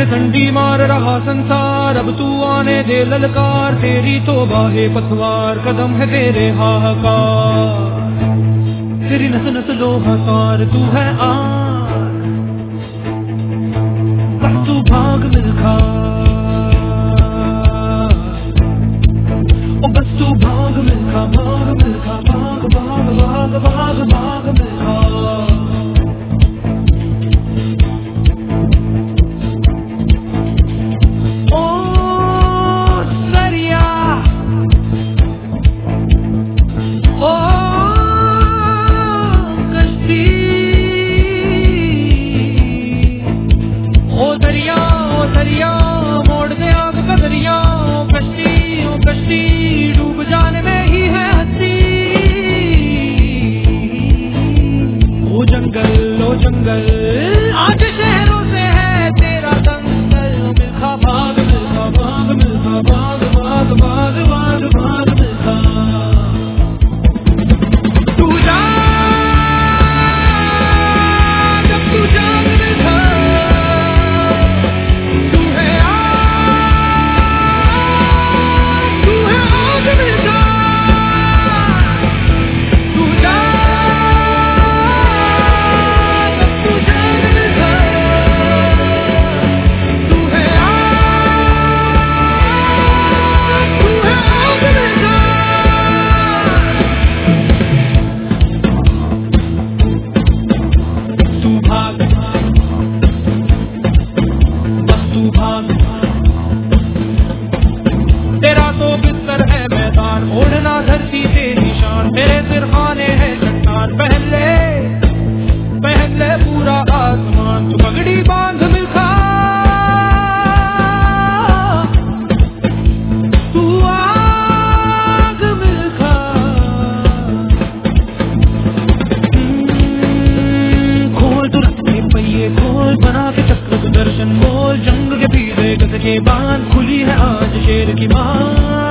कंडी मार रहा संसार, अब तू आने दे ललकार, तेरी तौबा है पतवार, कदम है तेरे हाहाकार, तेरी नस नस लोहाकार, तू है आर, बस तू भाग मिल्खा, ओ बस तू भाग मिल्खा, भाग मिल्खा, भाग भाग भाग भाग भाग मिल्खा। आज शहरों से है तेरा दंगल, मिल्खा भाग मिल्खा भाग मिल्खा भाग भाग भाग भाग भाग मिल्खा। तू जा जब तू जाग मिल्खा, तू है आग मिल्खा, तू जा तेरा तो बिस्तर है मैदान, ओढ़ना धरती से निशान, तेरे सिरहाने है चट्टान, पहन ले पूरा आसमान, तू पगड़ी बांध मिल्खा, तू आग मिल्खा, खोल तू रथ के पहिए खोल, बना के चक्र सुदर्शन बोल, जंग के पीछे कस के बांध, खुली है आज शेर की बात।